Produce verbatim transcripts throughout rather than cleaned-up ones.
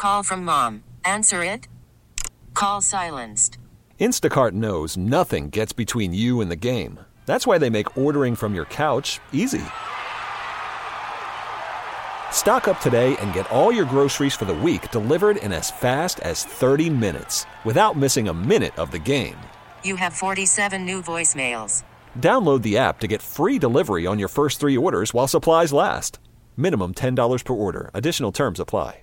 call from mom. Answer it. Call silenced. Instacart knows nothing gets between you and the game. That's why they make ordering from your couch easy. Stock up today and get all your groceries for the week delivered in as fast as thirty minutes without missing a minute of the game. You have forty-seven new voicemails. Download the app to get free delivery on your first three orders while supplies last. Minimum ten dollars per order. Additional terms apply.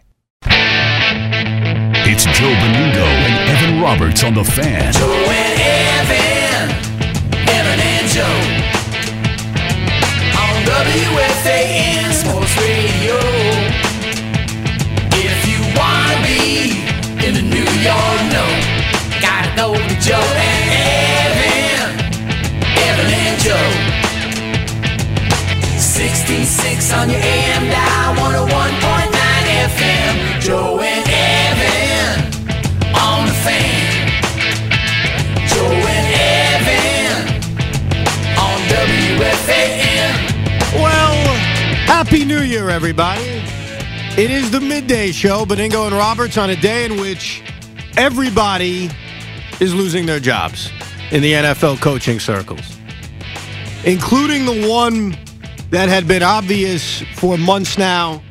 It's Joe Benigno and Evan Roberts on The Fan. Joe and Evan, Evan and Joe, on W F A N Sports Radio. If you want to be in the New York know, gotta go to Joe and Evan, Evan and Joe. sixty-six on your A M dial, one oh one point nine F M. Joe and Evan on The Fan. Joe and Evan on W F A N. Well, Happy New Year, everybody. It is the midday show, Benigno and Roberts, on a day in which everybody is losing their jobs in the N F L coaching circles, including the one that had been obvious for months now,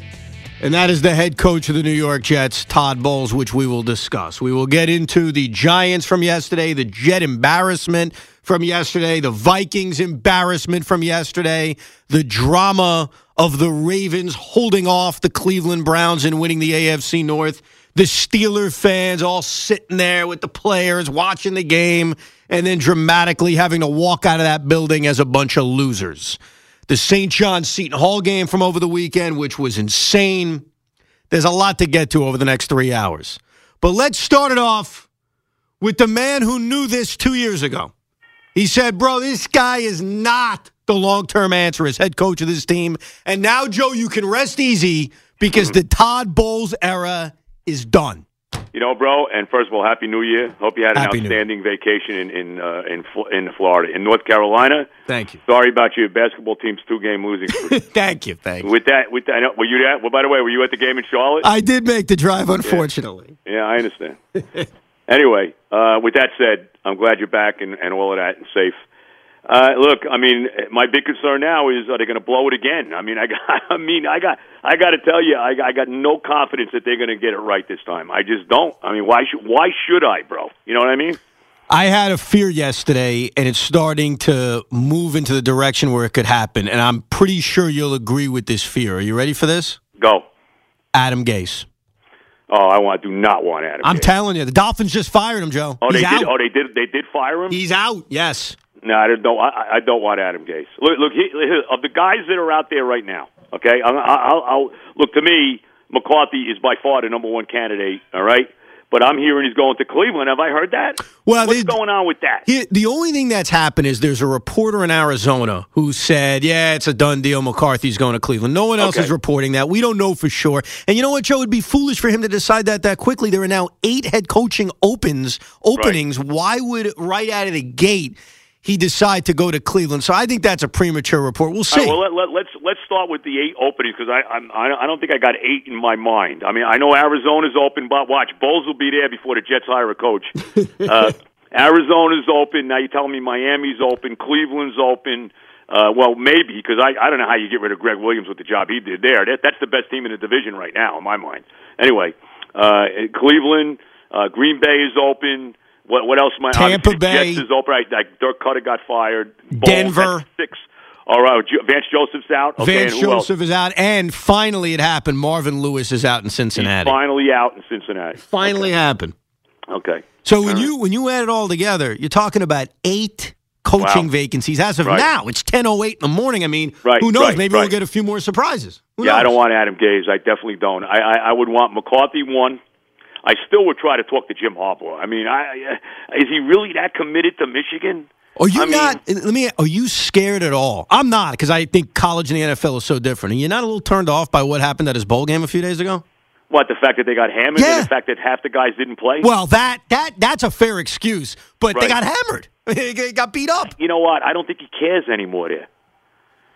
and that is the head coach of the New York Jets, Todd Bowles, which we will discuss. We will get into the Giants from yesterday, the Jet embarrassment from yesterday, the Vikings embarrassment from yesterday, the drama of the Ravens holding off the Cleveland Browns and winning the A F C North, the Steeler fans all sitting there with the players watching the game and then dramatically having to walk out of that building as a bunch of losers. The Saint John Seton Hall game from over the weekend, which was insane. There's a lot to get to over the next three hours. But let's start it off with the man who knew this two years ago. He said, bro, this guy is not the long-term answer as head coach of this team. And now, Joe, you can rest easy because the Todd Bowles era is done. You know, bro, and first of all, Happy New Year. Hope you had an Happy outstanding vacation in in uh, in, in Florida. In North Carolina. Thank you. Sorry about your basketball team's two-game losing streak. Thank you, thank you. With that, with that, were you at, well, by the way, were you at the game in Charlotte? I did make the drive, unfortunately. Yeah, yeah I understand. Anyway, uh, with that said, I'm glad you're back and, and all of that and safe. Uh, look, I mean, my big concern now is, are they going to blow it again? I mean, I got, I mean, I got, I got to tell you, I, I got no confidence that they're going to get it right this time. I just don't. I mean, why should, why should I, bro? You know what I mean? I had a fear yesterday, and it's starting to move into the direction where it could happen, and I'm pretty sure you'll agree with this fear. Are you ready for this? Go. Adam Gase. Oh, I want, do not want Adam I'm Gase. telling you, the Dolphins just fired him, Joe. Oh, He's they out. did. Oh, they did. They did fire him. He's out. Yes. No, I don't. I, I don't want Adam Gase. Look, look. He, of the guys that are out there right now, okay. I'll, I'll, I'll look. To me, McCarthy is by far the number one candidate. All right, but I'm hearing he's going to Cleveland. Have I heard that? Well, what's they, going on with that? He, the only thing that's happened is there's a reporter in Arizona who said, "Yeah, it's a done deal. McCarthy's going to Cleveland." No one else okay. is reporting that. We don't know for sure. And you know what, Joe? It'd be foolish for him to decide that that quickly. There are now eight head coaching opens openings. Right. Why would right out of the gate he decide to go to Cleveland? So I think that's a premature report. We'll see. Right, well, let, let, let's let's start with the eight openings because I I'm, I don't think I got eight in my mind. I mean, I know Arizona's open, but watch, Bowles will be there before the Jets hire a coach. uh, Arizona's open. Now you're telling me Miami's open, Cleveland's open. Uh, well, maybe because I I don't know how you get rid of Greg Williams with the job he did there. That, that's the best team in the division right now, in my mind. Anyway, uh, Cleveland, uh, Green Bay is open. What what else? My Tampa Bay Jets is open. Right, like Dirk Cutter got fired. Denver six. All right, Vance Joseph's out. Okay, Vance Joseph is out, and finally it happened. Marvin Lewis is out in Cincinnati. He's finally out in Cincinnati. Finally okay. happened. Okay. So when All you right. when you add it all together, you're talking about eight coaching wow. vacancies as of right. now. It's ten oh eight in the morning. I mean, right, who knows? right, Maybe right. we'll get a few more surprises. Who yeah, knows? I don't want Adam Gase. I definitely don't. I, I I would want McCarthy one. I still would try to talk to Jim Harbaugh. I mean, I, uh, is he really that committed to Michigan? Are you I not? mean, let me. Are you scared at all? I'm not, because I think college and the N F L is so different. Are you not a little turned off by what happened at his bowl game a few days ago? What, the fact that they got hammered Yeah. and the fact that half the guys didn't play? Well, that that that's a fair excuse, but they Right. got hammered. They got beat up. You know what? I don't think he cares anymore there.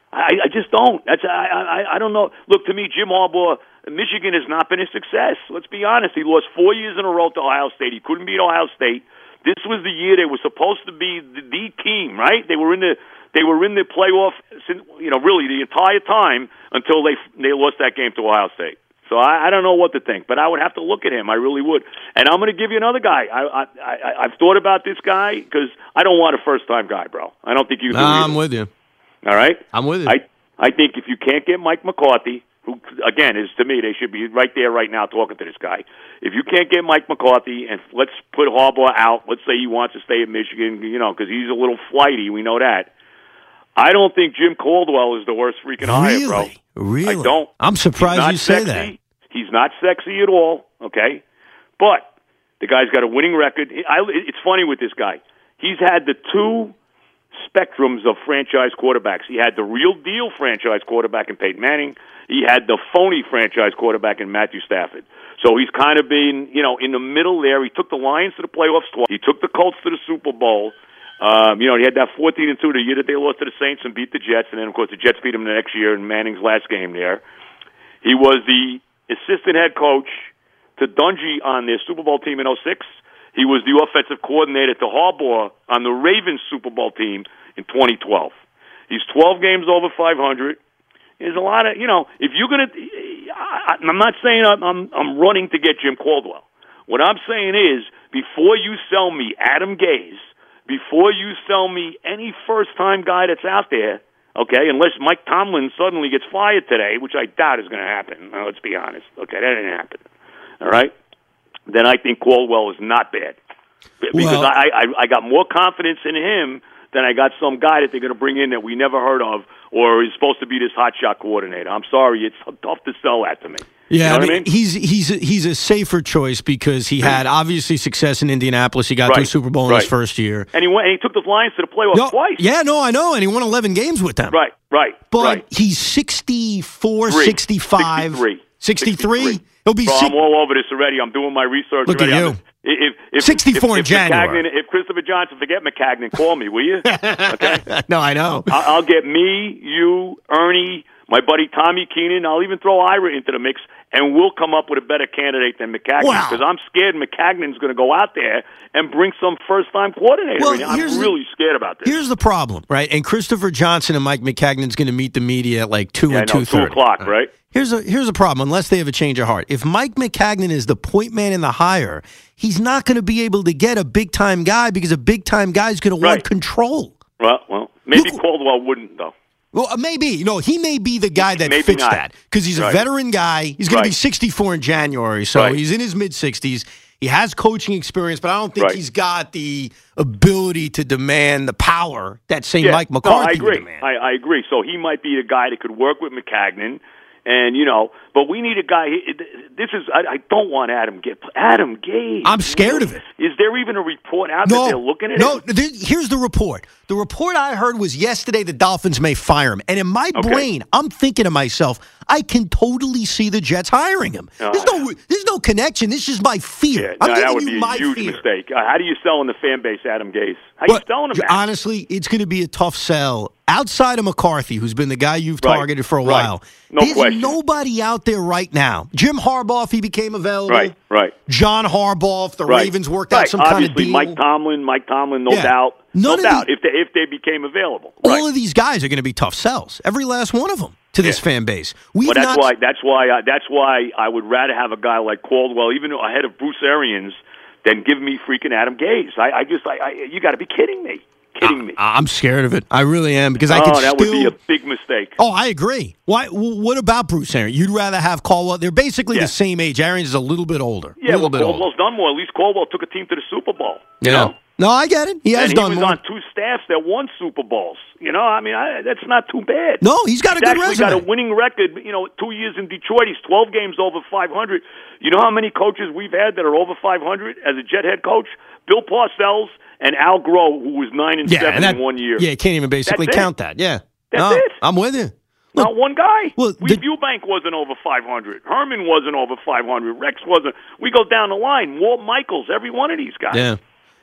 I, I just don't. That's I, I I don't know. Look, to me, Jim Harbaugh, Michigan has not been a success. Let's be honest. He lost four years in a row to Ohio State. He couldn't beat Ohio State. This was the year they were supposed to be the, the team, right? They were in the they were in the playoff, you know, really the entire time until they they lost that game to Ohio State. So I, I don't know what to think, but I would have to look at him. I really would. And I'm going to give you another guy. I, I, I I've thought about this guy because I don't want a first time guy, bro. I don't think you. No, do I'm with you. All right, I'm with you. I I think if you can't get Mike McCarthy, who again is to me they should be right there right now talking to this guy. If you can't get Mike McCarthy, and let's put Harbaugh out. Let's say he wants to stay at Michigan, you know, because he's a little flighty. We know that. I don't think Jim Caldwell is the worst freaking really? hire, bro. Really? I don't. I'm surprised you say sexy. that. He's not sexy at all, okay? But the guy's got a winning record. I, it's funny with this guy. He's had the two spectrums of franchise quarterbacks. He had the real deal franchise quarterback in Peyton Manning. He had the phony franchise quarterback in Matthew Stafford. So he's kind of been, you know, in the middle there. He took the Lions to the playoffs twice. He took the Colts to the Super Bowl. Um, you know, he had that fourteen and two the year that they lost to the Saints and beat the Jets, and then of course the Jets beat him the next year in Manning's last game there. He was the assistant head coach to Dungy on their Super Bowl team in oh six. He was the offensive coordinator to Harbaugh on the Ravens Super Bowl team in twenty twelve. He's twelve games over five hundred. There's a lot of, you know, if you're going to, I'm not saying I'm, I'm, I'm running to get Jim Caldwell. What I'm saying is, before you sell me Adam Gase, before you sell me any first-time guy that's out there, okay, unless Mike Tomlin suddenly gets fired today, which I doubt is going to happen. Now, let's be honest. Okay, that didn't happen. All right? Then I think Caldwell is not bad. Because well, I, I, I got more confidence in him than I got some guy that they're going to bring in that we never heard of or is supposed to be this hotshot coordinator. I'm sorry. It's tough to sell that to me. Yeah, you know I mean, I mean? he's he's a, he's a safer choice because he had obviously success in Indianapolis. He got right. to a Super Bowl in right. his first year, and he went. And he took the Lions to the playoffs no, twice. Yeah, no, I know, and he won eleven games with them. Right, right, but right. he's sixty-four, Three. sixty-five, sixty-three. sixty-three. sixty-three. He'll be. Bro, six- I'm all over this already. I'm doing my research. Look already. at you. I'm, if, if, sixty-four if, in if January. McCagnon, if Christopher Johnson, forget McCagnon, call me, will you? Okay. No, I know. I'll, I'll get me, you, Ernie, my buddy Tommy Keenan. I'll even throw Ira into the mix, and we'll come up with a better candidate than McCagnon. Wow. Because I'm scared McCagnon's going to go out there and bring some first-time coordinator. Well, in. I'm here's the- really scared about this. Here's the problem, right? And Christopher Johnson and Mike McCagnon's going to meet the media at like two yeah, and no, two two thirty. o'clock, right? Here's a here's a problem. Unless they have a change of heart, if Mike McCagnon is the point man in the hire, he's not going to be able to get a big time guy because a big time guy is going to Right. want control. Well, well, maybe Look- Caldwell wouldn't, though. Well, uh, maybe you know he may be the guy that Maybe fits not. that because he's a Right. veteran guy. He's going to be Right. sixty-four in January, so Right. he's in his mid sixties. He has coaching experience, but I don't think Right. he's got the ability to demand the power that say Yeah. Mike McCarthy no, I would agree. demand. I, I agree. So he might be the guy that could work with McCagnon. And, you know, but we need a guy. This is, I, I don't want Adam Gase. Adam Gase. I'm scared of it. Is there even a report out No, that they're looking at no. it? There, here's the report. The report I heard was yesterday the Dolphins may fire him. And in my Okay. brain, I'm thinking to myself, I can totally see the Jets hiring him. Uh, there's no there's no connection. This is my fear. Yeah, I'm no, giving that would you be a my huge fear. mistake. Uh, how do you sell in the fan base, Adam Gase? How do you But selling him that? honestly, it's going to be a tough sell. Outside of McCarthy, who's been the guy you've Right, targeted for a right. while, No there's question. nobody out there right now. Jim Harbaugh, if he became available. Right, right. John Harbaugh, if the Right. Ravens worked right. out some Obviously, kind of deal. Mike Tomlin, Mike Tomlin, no Yeah. doubt. None no of doubt. the- if they if they became available. All right. of these guys are going to be tough sells. Every last one of them to this Yeah. fan base. We've Well, that's not, why. That's why. I, that's why I would rather have a guy like Caldwell, even ahead of Bruce Arians, than give me freaking Adam Gase. I, I just, I, I you got to be kidding me, kidding me. I'm scared of it. I really am because I oh, could that still. would be a big mistake. Oh, I agree. Why? w- What about Bruce Arians? You'd rather have Caldwell? They're basically Yeah. the same age. Arians is a little bit older. yeah, a little well, bit older. Caldwell's done more. At least Caldwell took a team to the Super Bowl. You Yeah. know? No, I get it. He has and done he was more. on two staffs that won Super Bowls. You know, I mean, I, that's not too bad. No, he's got a He's good actually resume. got a winning record. You know, two years in Detroit, he's twelve games over five hundred. You know how many coaches we've had that are over five hundred as a Jet head coach? Bill Parcells and Al Groh, who was nine and yeah, seven and that, in one year. Yeah, can't even basically That's it. count that. Yeah, That's no, it. I'm with you. Not one guy. Well, we, the- Eubank wasn't over five hundred. Herman wasn't over five hundred. Rex wasn't. We go down the line. Walt Michaels, every one of these guys. Yeah.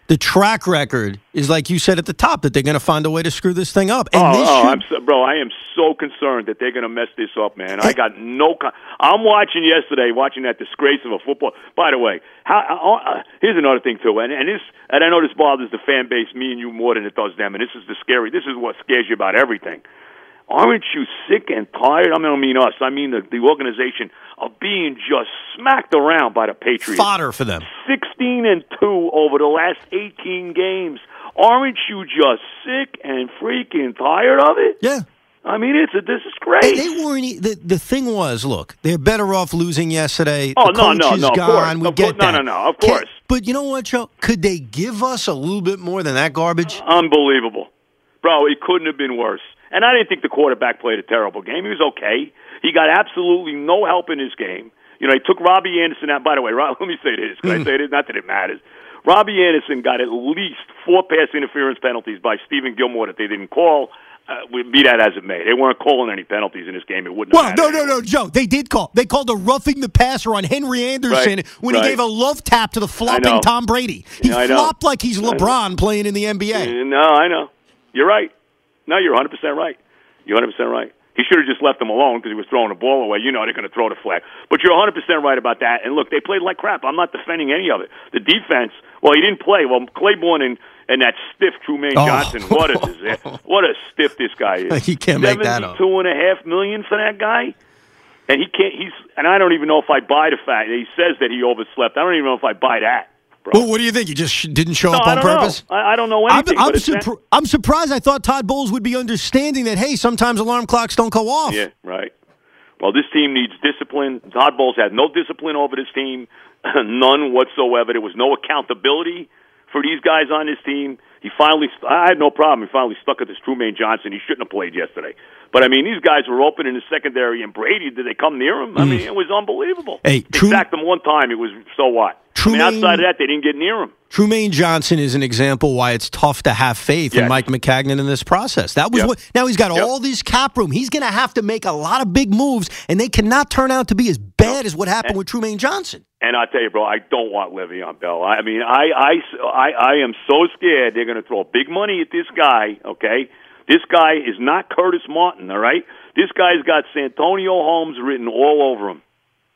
The track record is, like you said at the top, that they're going to find a way to screw this thing up. And oh, this oh should... I'm so, bro, I am so concerned that they're going to mess this up, man. I got no. Con- I'm watching yesterday, watching that disgrace of a football. By the way, how, uh, here's another thing too, and and this, and I know this bothers the fan base, me and you, more than it does them. And this is the scary. This is what scares you about everything. Aren't you sick and tired? I don't mean us. I mean the, the organization of being just smacked around by the Patriots. Fodder for them. sixteen and two over the last eighteen games. Aren't you just sick and freaking tired of it? Yeah. I mean, it's a disgrace. They, they weren't. e- The, the thing was, look, they're better off losing yesterday. Oh, the no, coach no, is no, of gone. course. We Of get course. No, that. no, no, of Can- course. But you know what, Joe? Could they give us a little bit more than that garbage? Unbelievable. Bro, it couldn't have been worse. And I didn't think the quarterback played a terrible game. He was okay. He got absolutely no help in his game. You know, he took Robbie Anderson out. By the way, Rob, let me say this. Can I say this? Not that it matters. Robbie Anderson got at least four pass interference penalties by Stephen Gilmore that they didn't call. Uh, we be that as it may. They weren't calling any penalties in this game. It wouldn't Well, have no, mattered. no, no, Joe. They did call. They called a roughing the passer on Henry Anderson Right, when right. he gave a love tap to the flopping know. Tom Brady. He Yeah, I know. flopped like he's LeBron playing in the N B A. Uh, No, I know. You're right. No, you're one hundred percent right. You're one hundred percent right. He should have just left him alone because he was throwing the ball away. You know they're going to throw the flag. But you're one hundred percent right about that. And look, they played like crap. I'm not defending any of it. The defense, well, he didn't play. Well, Claiborne and, and that stiff Trumaine Oh. Johnson, what is this? What a stiff this guy is. You can't make that up. seventy-two and a half million for that guy? And he can't, he's, and I don't even know if I buy the fact that he says that he overslept. I don't even know if I buy that. Bro. Well, what do you think? You just sh- didn't show No, up I on don't purpose? know. I, I don't know I'm, anything. I'm, but it's that- surpri- I'm surprised. I thought Todd Bowles would be understanding that, hey, sometimes alarm clocks don't go off. Yeah, right. Well, this team needs discipline. Todd Bowles had no discipline over this team, none whatsoever. There was no accountability for these guys on this team. He finally, I had no problem. He finally stuck at this Trumaine Johnson. He shouldn't have played yesterday. But, I mean, these guys were open in the secondary, and Brady, did they come near him? I mean, it was unbelievable. Hey, they Trum- sacked him one time. It was, so what? I mean, Trumaine- outside of that, they didn't get near him. Trumaine Johnson is an example why it's tough to have faith in Yes. Mike McCagnon in this process. That was Yep. what. Now he's got Yep. all this cap room. He's going to have to make a lot of big moves, and they cannot turn out to be as bad as what happened with Trumaine Johnson. And I tell you, bro, I don't want Le'Veon Bell. I mean, I, I, I, I am so scared they're going to throw big money at this guy, okay? This guy is not Curtis Martin, all right? This guy's got Santonio Holmes written all over him.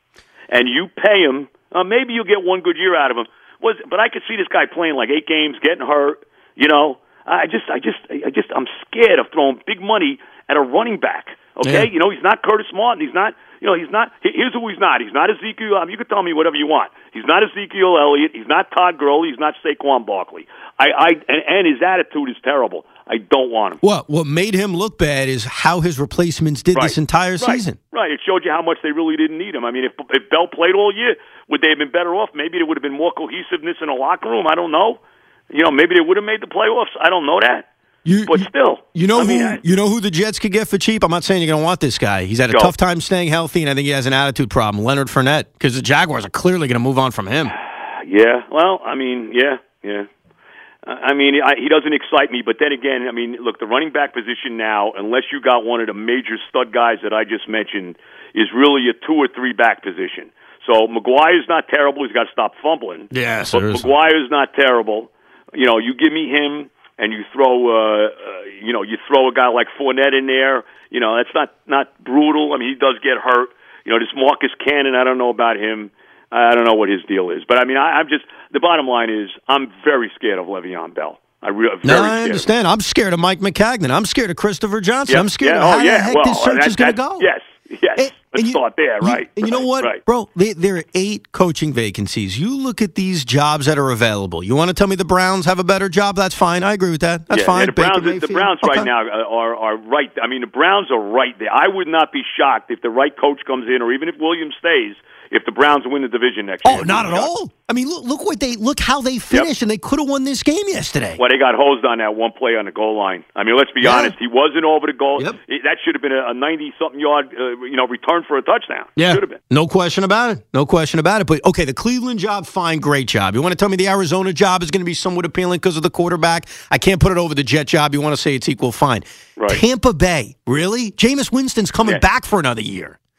And you pay him, uh, maybe you'll get one good year out of him. Was, but I could see this guy playing like eight games, getting hurt, you know? I just, I just, I just, I'm scared of throwing big money at a running back, okay? Yeah. You know, he's not Curtis Martin. He's not... You know, he's not. Here's who he's not. He's not Ezekiel. I mean, you can tell me whatever you want. He's not Ezekiel Elliott. He's not Todd Gurley. He's not Saquon Barkley. I, I, and, and his attitude is terrible. I don't want him. What what made him look bad is how his replacements did Right. this entire Right. season. Right. It showed you how much they really didn't need him. I mean, if if Bell played all year, would they have been better off? Maybe there would have been more cohesiveness in the locker room. I don't know. You know, maybe they would have made the playoffs. I don't know that. You, But you- still, you know I mean, who I- you know who the Jets could get for cheap. I'm not saying you're going to want this guy. He's had a Go. tough time staying healthy, and I think he has an attitude problem. Leonard Fournette, because the Jaguars are clearly going to move on from him. Yeah, well, I mean, yeah, yeah. Uh, I mean, I, he doesn't excite me, but then again, I mean, look, the running back position now, unless you got one of the major stud guys that I just mentioned, is really a two or three back position. So McGuire's not terrible. He's got to stop fumbling. Yes, but there is. McGuire's not terrible. You know, you give me him, and you throw, uh, uh, you know, you throw a guy like Fournette in there. You know, that's not not brutal. I mean, he does get hurt. You know, this Marcus Cannon, I don't know about him. I don't know what his deal is. But, I mean, I, I'm just – the bottom line is I'm very scared of Le'Veon Bell. I re- very No, I scared. understand. I'm scared of Mike McCagnon. I'm scared of Christopher Johnson. Yep. I'm scared yeah. of oh, how yeah. the heck well, this search that, is going to that- go. Yes, yes. And- Let's and you- start there, you- right. And you know right, what, right. bro? There, there are eight coaching vacancies. You look at these jobs that are available. You want to tell me the Browns have a better job? That's fine. I agree with that. That's yeah, fine. yeah, the Baker Browns, the Mayfield. Browns Okay. right now are, are right. I mean, the Browns are right there. I would not be shocked if the right coach comes in, or even if Williams stays, if the Browns win the division next year. Oh, not at all. I mean, look, look what they look how they finished, and they could have won this game yesterday. Well, they got hosed on that one play on the goal line. I mean, let's be Yeah. honest. He wasn't over the goal. Yep. It- that should have been a ninety-something yard, uh, you know, return for a touchdown. Yeah, Should have been. no question about it. No question about it. But okay, the Cleveland job, fine, great job. You want to tell me the Arizona job is going to be somewhat appealing because of the quarterback? I can't put it over the Jet job. You want to say it's equal, fine. Right. Tampa Bay, really? Jameis Winston's coming Yeah. back for another year.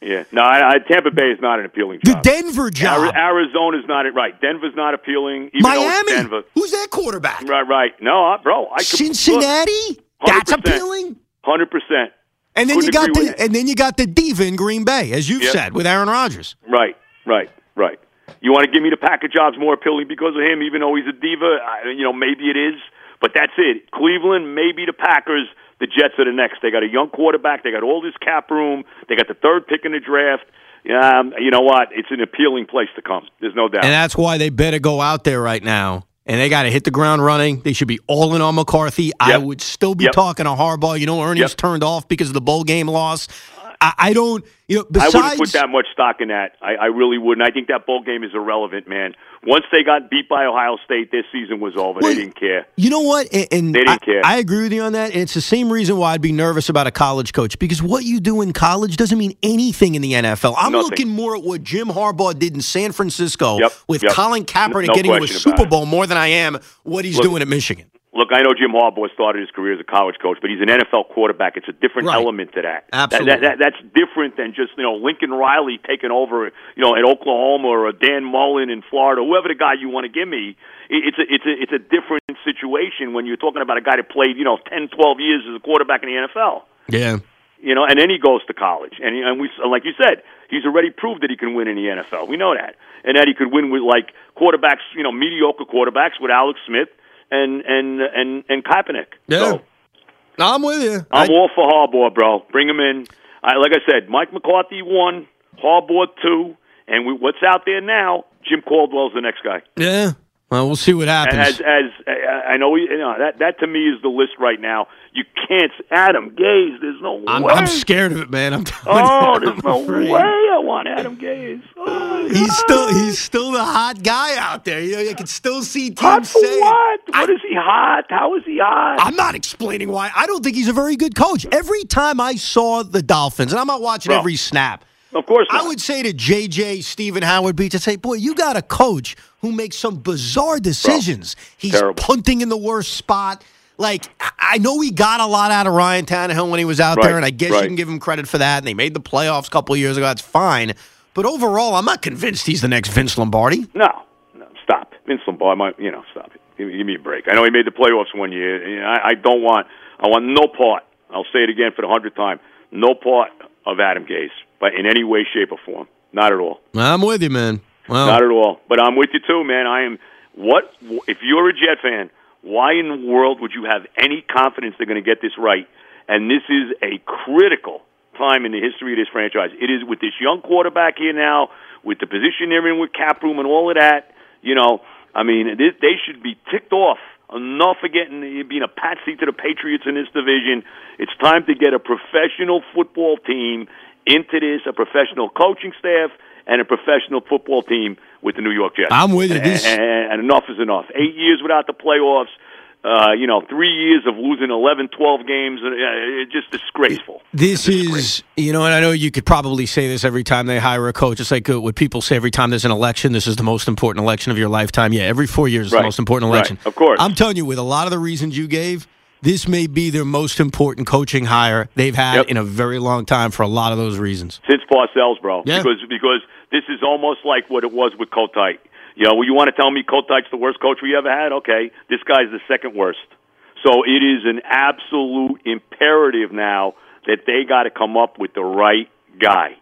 Yeah. No, I, I, Tampa Bay is not an appealing The job. Denver job. Ari- Arizona's not it. Right. Denver's not appealing. Even though it's Miami. Denver. Who's that quarterback? Right, right. No, I, bro. I could, Cincinnati. look, That's one hundred percent. appealing. one hundred percent. And then Couldn't you got agree the with you. and then you got the diva in Green Bay, as you've Yep. said, with Aaron Rodgers. Right, right, right. You want to give me the Packer job's more appealing because of him, even though he's a diva? I, you know, maybe it is, but that's it. Cleveland, maybe the Packers. The Jets are the next. They got a young quarterback. They got all this cap room. They got the third pick in the draft. Um, you know what? It's an appealing place to come. There's no doubt. And that's why they better go out there right now. And they got to hit the ground running. They should be all in on McCarthy. Yep. I would still be Yep. talking to Harbaugh. You know, Ernie's Yep. turned off because of the bowl game loss. I, I don't, you know, besides. I wouldn't put that much stock in that. I, I really wouldn't. I think that bowl game is irrelevant, man. Once they got beat by Ohio State, their season was over. Well, they didn't care. You know what? And, and They didn't I, care. I agree with you on that. And it's the same reason why I'd be nervous about a college coach, because what you do in college doesn't mean anything in the N F L. I'm Nothing. looking more at what Jim Harbaugh did in San Francisco Yep, with yep. Colin Kaepernick No getting to a question Super about it. Bowl more than I am what he's Look, doing at Michigan. Look, I know Jim Harbaugh started his career as a college coach, but he's an N F L quarterback. It's a different Right. element to that. Absolutely. That, that, that, that's different than just, you know, Lincoln Riley taking over, you know, at Oklahoma, or a Dan Mullen in Florida, whoever the guy you want to give me. It, it's a it's a it's a different situation when you're talking about a guy that played, you know, ten, twelve years as a quarterback in the N F L. Yeah. You know, and then he goes to college, and and we, like you said, he's already proved that he can win in the N F L. We know that, and that he could win with like quarterbacks, you know, mediocre quarterbacks with Alex Smith and and and and Kaepernick. Yeah. So, I'm with you. I'm I- all for Harbaugh, bro. Bring him in. I, like I said, Mike McCarthy one, Harbaugh two, and we, what's out there now? Jim Caldwell's the next guy. yeah. Well, we'll see what happens. As as uh, I know, you know that that to me is the list right now. You can't. Adam Gase. There's no I'm, way. I'm scared of it, man. I'm telling Oh, you, there's I'm no afraid. way I want Adam Gase. Oh, He's still he's still the hot guy out there. You know, you can still see teams hot for saying, what? I- What is he hot? How is he hot? I'm not explaining why. I don't think he's a very good coach. Every time I saw the Dolphins, and I'm not watching Bro. every snap, Of course not. I would say to J J, Stephen Howard Beach, I'd say, boy, you got a coach who makes some bizarre decisions. He's terrible. punting in the worst spot. Like, I- I know he got a lot out of Ryan Tannehill when he was out Right, there, and I guess right. you can give him credit for that. And they made the playoffs a couple of years ago. That's fine. But overall, I'm not convinced he's the next Vince Lombardi. No, no, stop. Vince Lombardi, might, you know, stop it. Give me, give me a break. I know he made the playoffs one year. You know, I, I don't want, I want no part. I'll say it again for the hundredth time. No part of Adam Gase, but in any way, shape, or form. Not at all. I'm with you, man. Well, Not at all. But I'm with you too, man. I am. What if you're a Jet fan? Why in the world would you have any confidence they're going to get this right? And this is a critical time in the history of this franchise. It is with this young quarterback here now, with the position they're in with cap room and all of that. You know, I mean, this, they should be ticked off. Enough of getting being a patsy to the Patriots in this division. It's time to get a professional football team into this, a professional coaching staff, and a professional football team with the New York Jets. I'm with you. This- And, and, and enough is enough. Eight years without the playoffs. Uh, you know, three years of losing eleven, twelve games. Uh, it's just disgraceful. This It's is, disgraceful. you know, and I know you could probably say this every time they hire a coach. It's like uh, what people say every time there's an election. This is the most important election of your lifetime. Yeah, every four years is Right. the most important Right. election. Of course. I'm telling you, with a lot of the reasons you gave, this may be their most important coaching hire they've had Yep. in a very long time for a lot of those reasons. Since Parcells, bro. Yeah. Because because this is almost like what it was with Kotite. You know, you want to tell me Kotite's the worst coach we ever had? Okay, this guy's the second worst. So it is an absolute imperative now that they got to come up with the right guy.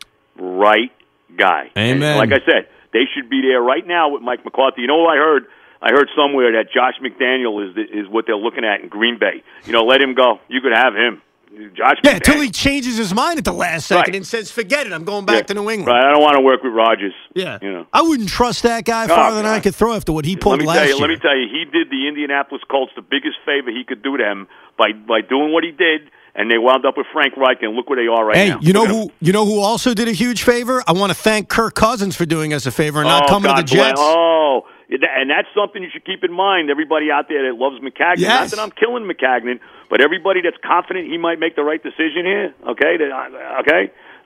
Right guy. Amen. And like I said, they should be there right now with Mike McCarthy. You know what I heard? I heard somewhere that Josh McDaniel is the, is what they're looking at in Green Bay. You know, let him go. You could have him. Josh Yeah, McDaniel. until he changes his mind at the last second Right. and says, forget it, I'm going back Yeah. to New England. Right, I don't want to work with Rodgers. Yeah. You know. I wouldn't trust that guy Oh, farther than I God. could throw after what he Let pulled me last tell you. year. Let me tell you. He did the Indianapolis Colts the biggest favor he could do them by by doing what he did, and they wound up with Frank Reich, and look where they are right Hey, now. you know Look at who them. you know who also did a huge favor? I want to thank Kirk Cousins for doing us a favor and not oh, coming God to the Jets. Bless. Oh, and that's something you should keep in mind. Everybody out there that loves McCagnon. Yes. Not that I'm killing McCagnon, but everybody that's confident he might make the right decision here. Okay, that, okay,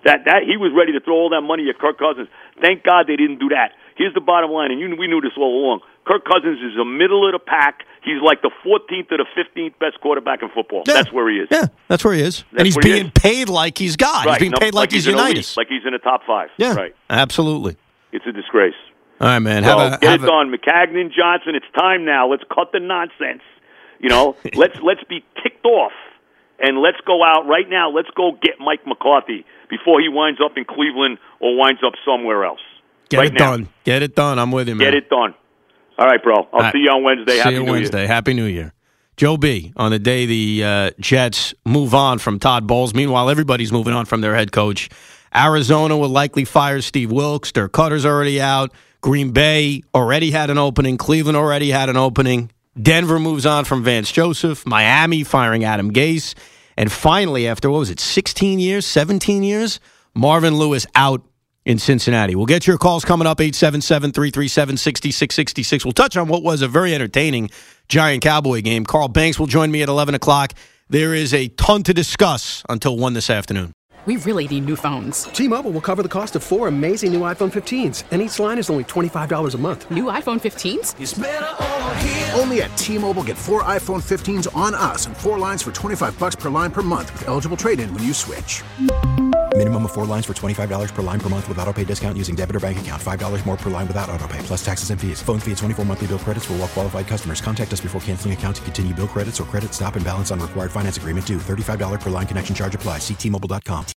That that he was ready to throw all that money at Kirk Cousins. Thank God they didn't do that. Here's the bottom line, and you, we knew this all along. Kirk Cousins is the middle of the pack. He's like the fourteenth or the fifteenth best quarterback in football. Yeah. That's where he is. Yeah, that's where he is. That's and he's where he being is. paid like he's God. Right. He's being No, paid like, like he's, he's an elite, Unitas. like he's in the top five. Yeah, right. Absolutely. It's a disgrace. All right, man. So Have a, get have it a, done, McCagnon, Johnson. It's time now. Let's cut the nonsense. You know, let's let's be ticked off, and let's go out right now. Let's go get Mike McCarthy before he winds up in Cleveland or winds up somewhere else. Get right it now. done. Get it done. I'm with you, man. Get it done. All right, bro. I'll right. see you on Wednesday. See Happy you New Wednesday. Year. Happy New Year. Joe B, on the day the uh, Jets move on from Todd Bowles. Meanwhile, everybody's moving on from their head coach. Arizona will likely fire Steve Wilkes. Their Cutter's already out. Green Bay already had an opening. Cleveland already had an opening. Denver moves on from Vance Joseph. Miami firing Adam Gase. And finally, after, what was it, sixteen years, seventeen years, Marvin Lewis out in Cincinnati. We'll get your calls coming up, eight seven seven, three three seven, six six six six. We'll touch on what was a very entertaining Giant-Cowboy game. Carl Banks will join me at eleven o'clock. There is a ton to discuss until one this afternoon. We really need new phones. T-Mobile will cover the cost of four amazing new iPhone fifteens, and each line is only twenty-five dollars a month. New iPhone fifteens? It's better over here. Only at T-Mobile, get four iPhone fifteens on us and four lines for twenty-five bucks per line per month with eligible trade-in when you switch. Minimum of four lines for twenty-five dollars per line per month with autopay discount using debit or bank account. five dollars more per line without autopay, plus taxes and fees. Phone fee at twenty-four monthly bill credits for well-qualified customers. Contact us before canceling account to continue bill credits or credit stop and balance on required finance agreement due. thirty-five dollars per line connection charge applies. See T Mobile dot com.